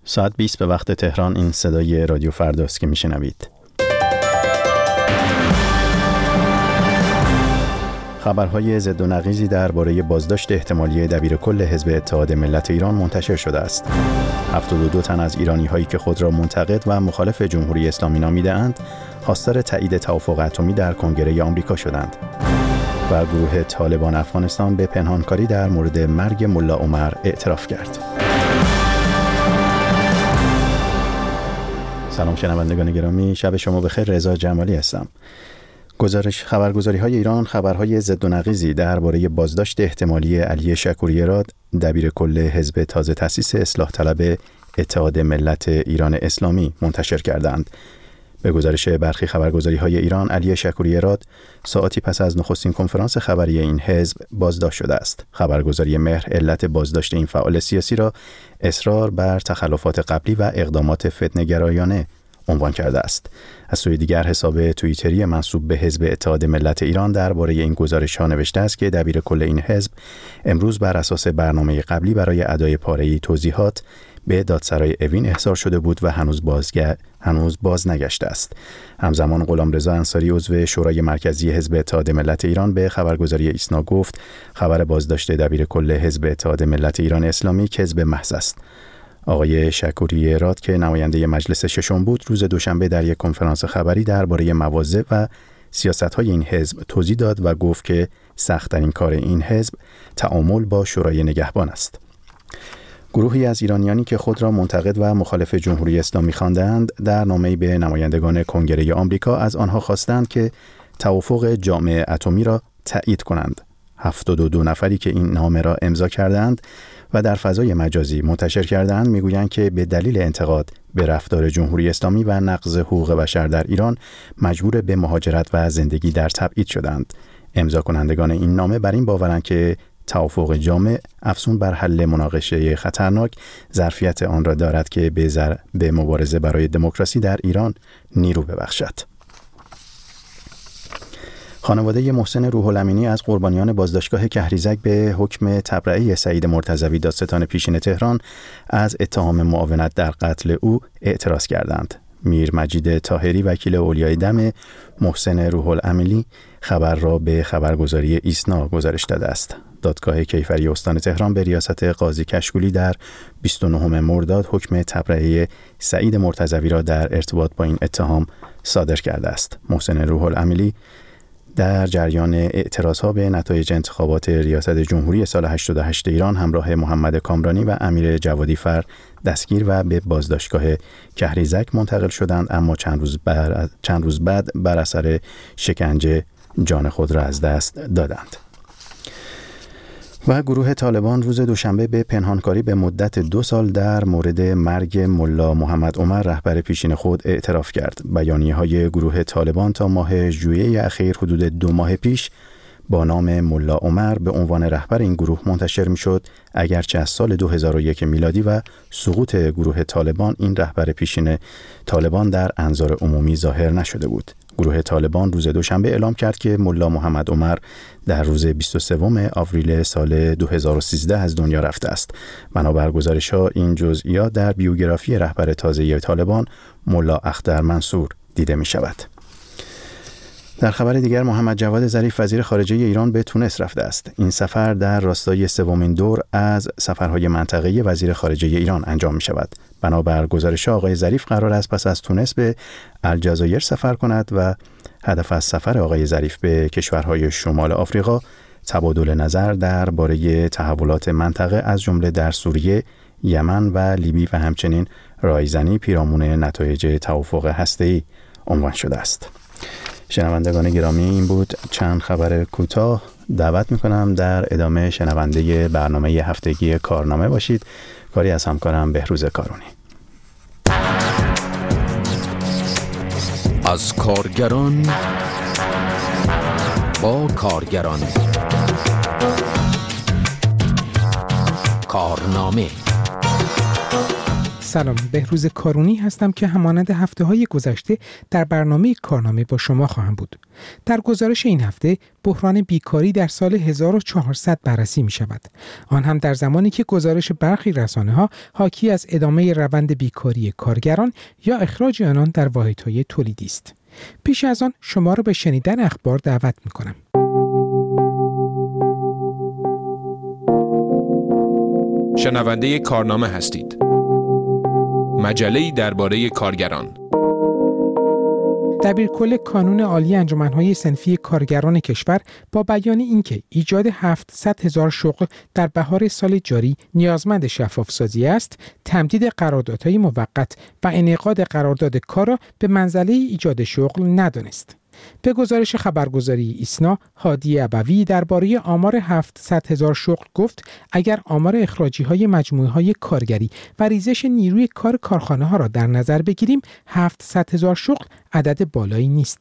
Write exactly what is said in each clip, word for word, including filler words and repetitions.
ساعت بیست به وقت تهران. این صدای رادیو فرداست که میشنوید. خبرهای ضد و نقیضی درباره بازداشت احتمالی دبیرکل حزب اتحاد ملت ایران منتشر شده است. هفتاد و دو تن از ایرانی‌هایی که خود را منتقد و مخالف جمهوری اسلامی نامیده‌اند، خواستار تایید توافق اتمی در کنگره آمریکا شدند. و گروه طالبان افغانستان به پنهانکاری در مورد مرگ ملا عمر اعتراف کرد. سلام شنوندگان گرامی، شب شما بخیر. رضا جمالی هستم. گزارش خبرگزاری‌های ایران خبرهای ضد و نقیضی درباره بازداشت احتمالی علی شکوری‌راد، دبیرکل حزب تازه تأسیس اصلاح طلب اتحاد ملت ایران اسلامی منتشر کردند. به گزارش برخی خبرگزاری‌های ایران، علی شکوری‌راد ساعتی پس از نخستین کنفرانس خبری این حزب بازداشت شده است. خبرگزاری مهر علت بازداشت این فعال سیاسی را اصرار بر تخلفات قبلی و اقدامات فتنه‌گرایانه عنوان کرده است. از سوی دیگر حساب توییتری منسوب به حزب اتحاد ملت ایران درباره این گزارش‌ها نوشته است که دبیرکل این حزب امروز بر اساس برنامه قبلی برای ادای پاره‌ای توضیحات به دادسرای اوین احضار شده بود و هنوز بازگه هنوز باز نگشته است. همزمان غلامرضا انصاری عضو شورای مرکزی حزب اتحاد ملت ایران به خبرگزاری ایسنا گفت خبر بازداشت دبیرکل حزب اتحاد ملت ایران اسلامی کذب محض است. آقای شکوری‌راد که نماینده مجلس ششم بود، روز دوشنبه در یک کنفرانس خبری درباره مواضع و سیاست‌های این حزب توضیح داد و گفت که سخت‌ترین کار این حزب تعامل با شورای نگهبان است. گروهی از ایرانیانی که خود را منتقد و مخالف جمهوری اسلامی خواندند، در نامه‌ای به نمایندگان کنگره آمریکا از آنها خواستند که توافق جامع اتمی را تایید کنند. هفتاد و دو نفری که این نامه را امضا کردند و در فضای مجازی منتشر کردند میگویند که به دلیل انتقاد به رفتار جمهوری اسلامی و نقض حقوق بشر در ایران مجبور به مهاجرت و زندگی در تبعید شدند. امضا کنندگان این نامه بر این باورند که توافق جامع افزون بر حل مناقشه خطرناک ظرفیت آن را دارد که به, زر... به مبارزه برای دموکراسی در ایران نیرو ببخشد. خانواده محسن روح الامینی از قربانیان بازداشتگاه کهریزک به حکم تبرئه سعید مرتضوی دادستان پیشین تهران از اتهام معاونت در قتل او اعتراض کردند. میر مجید طاهری وکیل اولیای دم محسن روح الامینی خبر را به خبرگزاری ایسنا گزارش داده است. دادگاه کیفری استان تهران به ریاست قاضی کشکولی در بیست و نهم مرداد حکم تبرئه سعید مرتضوی را در ارتباط با این اتهام صادر کرده است. محسن روح الامینی در جریان اعتراضها به نتایج انتخابات ریاست جمهوری سال هشتاد و هشت ایران همراه محمد کامرانی و امیر جوادی فر دستگیر و به بازداشتگاه کهریزک منتقل شدند، اما چند روز, بر... چند روز بعد بر اثر شکنجه جان خود را از دست دادند. و گروه طالبان روز دوشنبه به پنهانکاری به مدت دو سال در مورد مرگ ملا محمد عمر رهبر پیشین خود اعتراف کرد. بیانیه‌های گروه طالبان تا ماه ژوئیه اخیر حدود دو ماه پیش با نام ملا عمر به عنوان رهبر این گروه منتشر می‌شد، اگرچه از سال دو هزار و یک میلادی و سقوط گروه طالبان این رهبر پیشین طالبان در انظار عمومی ظاهر نشده بود. گروه طالبان روز دوشنبه اعلام کرد که ملا محمد عمر در روز بیست و سوم آوریل سال دو هزار و سیزده از دنیا رفته است. بنابر گزارش‌ها این جزئیات در بیوگرافی رهبر تازه طالبان ملا اختر منصور دیده می‌شود. در خبر دیگر، محمد جواد ظریف وزیر خارجه ایران به تونس رفته است. این سفر در راستای سومین دور از سفرهای منطقه‌ای وزیر خارجه ایران انجام می‌شود. بنابر گزارش آقای ظریف قرار است پس از تونس به الجزایر سفر کند و هدف از سفر آقای ظریف به کشورهای شمال آفریقا تبادل نظر درباره تحولات منطقه از جمله در سوریه، یمن و لیبی و همچنین رایزنی پیرامون نتایج توافق هسته‌ای عنوان شده است. شنوندگان گرامی، این بود چند خبر کوتاه. دعوت میکنم در ادامه شنونده برنامه هفتگی کارنامه باشید. کاری از همکارم بهروز کارونی. از کارگران با کارگران، کارنامه سلام، بهروز کارونی هستم که همانند هفته‌های گذشته در برنامه کارنامه با شما خواهم بود. در گزارش این هفته بحران بیکاری در سال هزار و چهارصد بررسی می شود. آن هم در زمانی که گزارش برخی رسانه‌ها حاکی از ادامه روند بیکاری کارگران یا اخراج آنان در واحدهای تولیدی است. پیش از آن شما را به شنیدن اخبار دعوت می کنم. شنونده کارنامه هستید. مجله‌ای درباره کارگران. دبیرکل کانون عالی انجمن‌های صنفی کارگران کشور با بیان اینکه ایجاد هفتصد هزار شغل در بهار سال جاری نیازمند شفاف‌سازی است، تمدید قراردادهای موقت و انعقاد قرارداد کار را به منزله ایجاد شغل ندانست. به گزارش خبرگزاری ایسنا، هادی ابوی درباره آمار هفتصد هزار شغل گفت اگر آمار اخراجی‌های مجموعه‌های کارگری و ریزش نیروی کار کارخانه‌ها را در نظر بگیریم، هفتصد هزار شغل عدد بالایی نیست.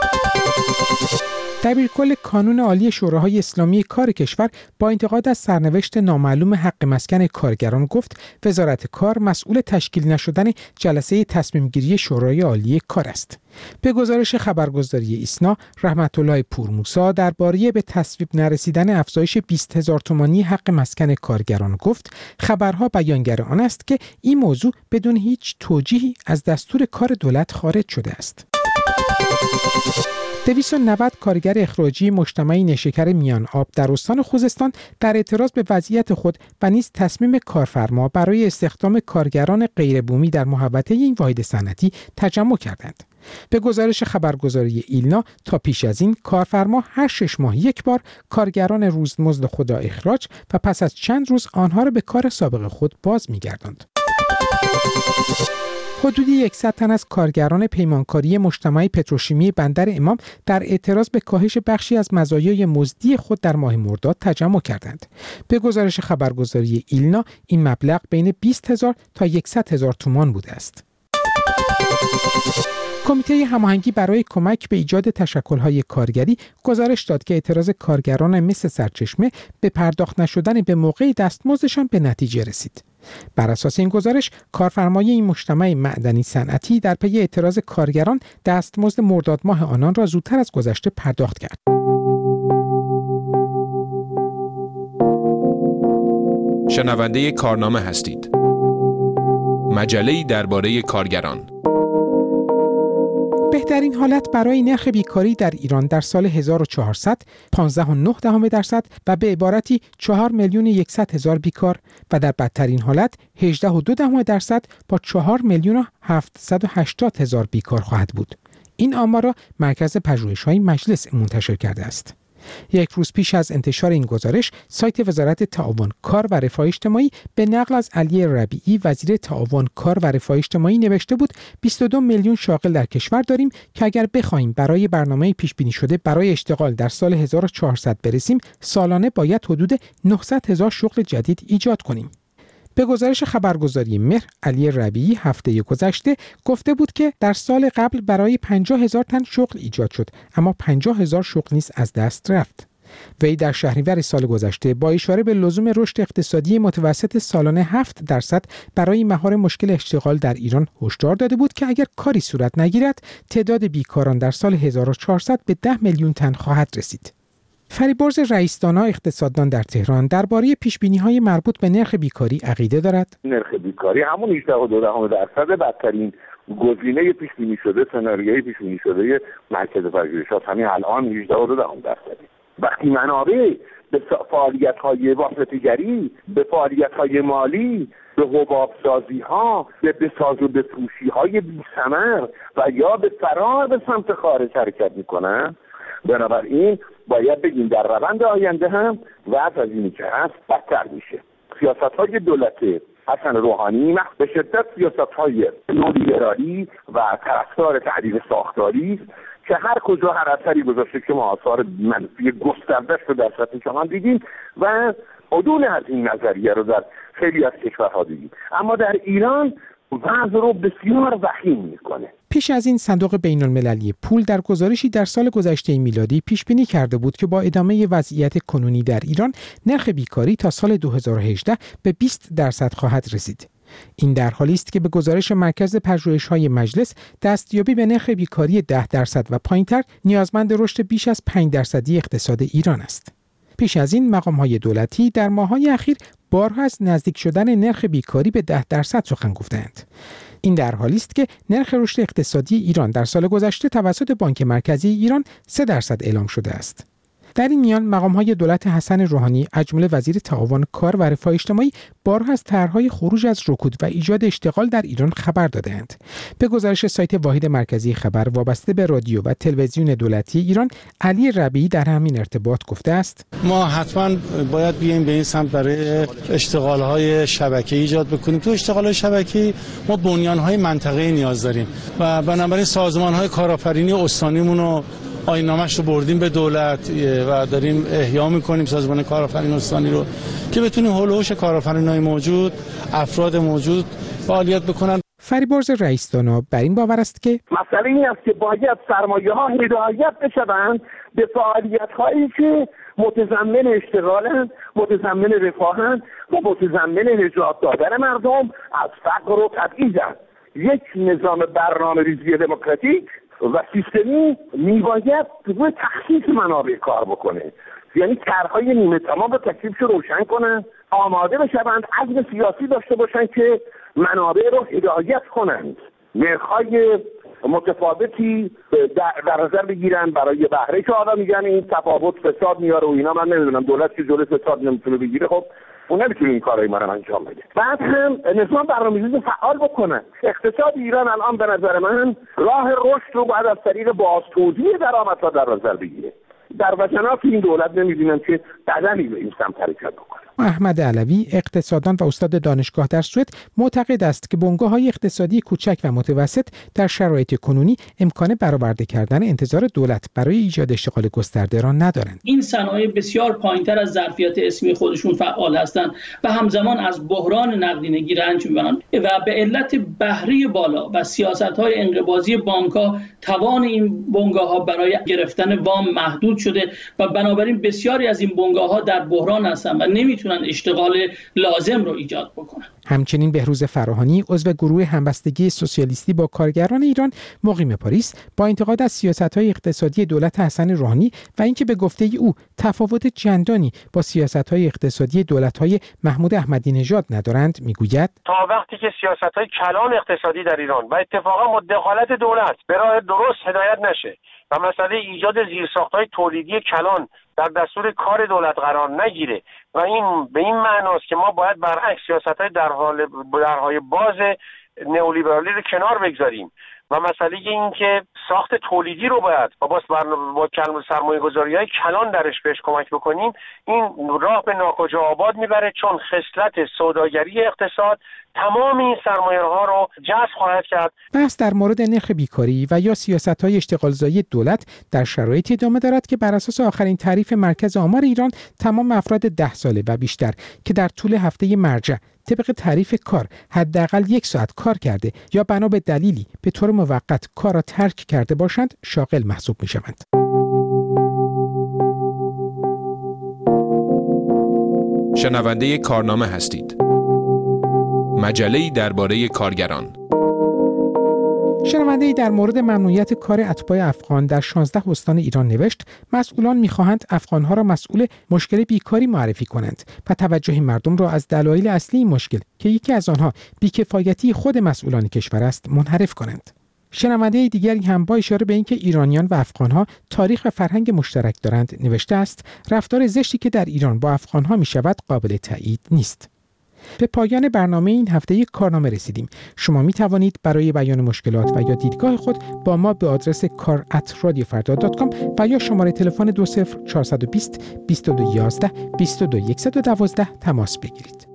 دبیرکل کانون عالی شوراهای اسلامی کار کشور با انتقاد از سرنوشت نامعلوم حق مسکن کارگران گفت وزارت کار مسئول تشکیل نشدن جلسه تصمیم گیری شورای عالی کار است. به گزارش خبرگزاری ایسنا، رحمت الله پورموسا درباره به تصویب نرسیدن افزایش بیست هزار تومانی حق مسکن کارگران گفت خبرها بیانگر آن است که این موضوع بدون هیچ توجیهی از دستور کار دولت خارج شده است. دویست و نود کارگر اخراجی مجتمع نیشکر میان آب در استان خوزستان در اعتراض به وضعیت خود و نیز تصمیم کارفرما برای استخدام کارگران غیربومی در محوطه این واحد صنعتی تجمع کردند. به گزارش خبرگزاری ایلنا تا پیش از این کارفرما هر شش ماه یک بار کارگران روزمزد خود را اخراج و پس از چند روز آنها را به کار سابق خود باز می‌گرداند. حدود صد تن از کارگران پیمانکاری مجتمع پتروشیمی بندر امام در اعتراض به کاهش بخشی از مزایای مزدی خود در ماه مرداد تجمع کردند. به گزارش خبرگزاری ایلنا این مبلغ بین بیست هزار تا صد هزار تومان بوده است. کمیته هماهنگی برای کمک به ایجاد تشکل‌های کارگری گزارش داد که اعتراض کارگران مثل سرچشمه به پرداخت نشدن به موقع دستمزدشان به نتیجه رسید. بر اساس این گزارش، کارفرمای این مجتمع معدنی صنعتی در پی اعتراض کارگران دستمزد مرداد ماه آنان را زودتر از گذشته پرداخت کرد. شنونده کارنامه هستید. مجله‌ای درباره کارگران. بهترین حالت برای نرخ بیکاری در ایران در سال هزار و چهارصد پانزده و نه دهم درصد و به عبارتی چهار میلیون و صد هزار بیکار و در بدترین حالت هجده و دو دهم درصد با چهار میلیون و هفتصد و هشتاد هزار بیکار خواهد بود. این آمار را مرکز پژوهش‌های مجلس منتشر کرده است. یک روز پیش از انتشار این گزارش، سایت وزارت تعاون کار و رفاه اجتماعی به نقل از علی ربیعی وزیر تعاون کار و رفاه اجتماعی نوشته بود بیست و دو میلیون شاغل در کشور داریم که اگر بخوایم برای برنامه پیش بینی شده برای اشتغال در سال هزار و چهارصد برسیم، سالانه باید حدود نهصد هزار شغل جدید ایجاد کنیم. به گزارش خبرگزاری مهر، علی ربیعی هفته گذشته گفته بود که در سال قبل برای پنجاه هزار تن شغل ایجاد شد، اما پنجاه هزار شغل نیز از دست رفت. وی در شهریور سال گذشته با اشاره به لزوم رشد اقتصادی متوسط سالانه هفت درصد برای مهار مشکل اشتغال در ایران هشدار داده بود که اگر کاری صورت نگیرد، تعداد بیکاران در سال هزار و چهارصد به ده میلیون تن خواهد رسید. فریبرز رئیس‌دانا اقتصاددان در تهران درباره پیش‌بینی‌های مربوط به نرخ بیکاری عقیده دارد. نرخ بیکاری همون هجده و دو دهم درصد بدترین گزینه پیش‌بینی شده، سناریوی پیش‌بینی شده مرکز پژوهشات همین الان هجده و دو دهم درصد. وقتی منابع به فعالیت‌های واسطه‌گری، به فعالیت‌های مالی، به حباب‌سازی‌ها، به بساز و بفروشی‌های بی‌ثمر و یا به فرار به سمت خارج حرکت می‌کنن، بنابراین باید بگیم در روند آینده هم وضع از اینی که هست بدتر میشه. سیاست‌های دولت حسن روحانی به شدت سیاست‌های نولیبرالی و طرفدار تعدیل ساختاری که هر کجا هر اثری گذاشته که ما آثار منفی گسترده‌اش رو در سطح جهان دیدیم و عدول از این نظریه رو در خیلی از کشورها دیدیم، اما در ایران وضع رو بسیار وخیم میکنه. پیش از این صندوق بین المللی پول در گزارشی در سال گذشته میلادی پیش بینی کرده بود که با ادامه وضعیت کنونی در ایران نرخ بیکاری تا سال دو هزار و هجده به بیست درصد خواهد رسید. این در حالی است که به گزارش مرکز پژوهش‌های مجلس دستیابی به نرخ بیکاری ده درصد و پایین‌تر نیازمند رشد بیش از پنج درصدی اقتصاد ایران است. پیش از این مقام‌های دولتی در ماه‌های اخیر بارها از نزدیک شدن نرخ بیکاری به ده درصد سخن گفتند. این در حالی است که نرخ رشد اقتصادی ایران در سال گذشته توسط بانک مرکزی ایران سه درصد اعلام شده است. در این میان مقام‌های دولت حسن روحانی از جمله وزیر تعاون کار و رفاه اجتماعی بارها از طرح‌های خروج از رکود و ایجاد اشتغال در ایران خبر دادند. به گزارش سایت واحد مرکزی خبر وابسته به رادیو و تلویزیون دولتی ایران، علی ربیعی در همین ارتباط گفته است: ما حتما باید بیایم به این سمت برای اشتغال‌های شبکه‌ای ایجاد بکنیم. تو اشتغال‌های شبکه‌ای ما بنیان‌های منطقه‌ای نیاز داریم و بنابراین سازمان‌های کارآفرینی استانیمون رو آیین‌نامه‌اش رو بردیم به دولت و داریم احیا می‌کنیم سازمان کارآفرین استانی رو که بتونیم هول و هوش کارآفرینای موجود، افراد موجود فعالیت بکنن. فریبرز رئیس دانا بر این باور است که مسئله این است که باید سرمایه‌ها هدایت بشوند به فعالیت‌هایی که متضمن اشتغالند، متضمن رفاهند و متضمن نجات دادن مردم از فقر و تبعیضند. یک نظام برنامه‌ریزی دموکراتیک و سیستمی میباید روی تخصیص منابع کار بکنه، یعنی طرح‌های نیمه تمام و تکلیفش رو روشن کنن، آماده بشوند، عزم سیاسی داشته باشن که منابع رو هدایت کنند، نرخ‌های متفاوتی در نظر بگیرن برای بهره که آدم میگن این تفاوت فساد میاره و اینا. من نمیدونم دولت که جلوی فساد نمیتونه بگیره، خب اون نمیتونه این کارای ما رو انجام بده. بعد هم نظام برنامه‌ریزی فعال بکنه. اقتصاد ایران الان به نظر من راه رشد رو باید از طریق بازتوزیع درآمدها در نظر بگیره. در وجنات این دولت نمی‌بینم که قدمی به این سمت حرکت بکنه. احمد علوی، اقتصاددان و استاد دانشگاه در سوئد، معتقد است که بنگاه‌های اقتصادی کوچک و متوسط در شرایط کنونی امکان برآورده کردن انتظار دولت برای ایجاد اشتغال گسترده را ندارند. این صنایع بسیار پایین‌تر از ظرفیت اسمی خودشون فعال هستند و همزمان از بحران نقدینگی رنج می‌برند و به علت بهره بالا و سیاست‌های انقباضی بانک‌ها توان این بنگاه‌ها برای گرفتن وام محدود شده و بنابراین بسیاری از این بنگاه‌ها در بحران هستند و نمی‌تونن اشتغال لازم رو ایجاد بکنن. همچنین بهروز فراهانی، عضو گروه همبستگی سوسیالیستی با کارگران ایران مقیم پاریس، با انتقاد از سیاست‌های اقتصادی دولت حسن روحانی و اینکه به گفته او تفاوت چندانی با سیاست‌های اقتصادی دولت‌های محمود احمدی نژاد ندارند، میگوید تا وقتی که سیاست‌های کلان اقتصادی در ایران و اتفاقا با دخالت دولت به راه درست هدایت نشه و مسئله ایجاد زیرساخت‌های تولیدی کلان در دستور کار دولت قرار نگیره و این به این معناست که ما باید برعکس سیاست‌های در حال درهای باز نئولیبرالی رو کنار بگذاریم و مسئله این که ساخت تولیدی رو باید با با سرمایه‌گذاری‌های کلان درش بهش کمک بکنیم. این راه به ناکجا آباد میبره، چون خصلت سوداگری اقتصاد تمام این سرمایه‌ها رو جذب خواهد کرد. بحث در مورد نرخ بیکاری و یا سیاست‌های اشتغالزایی دولت در شرایطی ادامه دارد که بر اساس آخرین تعریف مرکز آمار ایران تمام افراد ده ساله و بیشتر که در طول هفته مرجع طبق تعریف کار حداقل یک ساعت کار کرده یا بنا به دلیلی به طور موقت کار را ترک کرده باشند شاغل محسوب می‌شوند. شنونده کارنامه هستید. مجله‌ای درباره کارگران. شنونده‌ای در مورد ممنوعیت کار اتباع افغان در شانزده استان ایران نوشت: مسئولان می‌خواهند افغان‌ها را مسئول مشکل بیکاری معرفی کنند و توجه مردم را از دلایل اصلی این مشکل که یکی از آنها بی‌کفایتی خود مسئولان کشور است منحرف کنند. شنونده دیگری هم با اشاره به اینکه ایرانیان و افغان‌ها تاریخ و فرهنگ مشترک دارند نوشته است: رفتار زشتی که در ایران با افغان‌ها می‌شود قابل تایید نیست. به پایان برنامه این هفته یک کارنامه رسیدیم. شما می توانید برای بیان مشکلات و یا دیدگاه خود با ما به آدرس کار ات رادیو فردا دات کام و یا شماره تلفن دو صفر چهار دو صفر بیست و دو یازده بیست و دو صد و دوازده تماس بگیرید.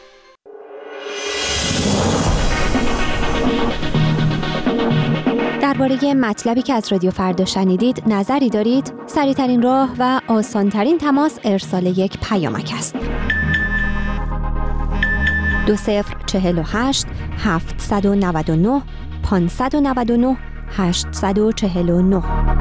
در درباره مطلبی که از رادیو فردا شنیدید نظری دارید؟ سریع‌ترین راه و آسان‌ترین تماس ارسال یک پیامک است. دو صفر چهل و هشت هفتصد و نود و نه پانصد و نود و نه هشتصد و چهل و نه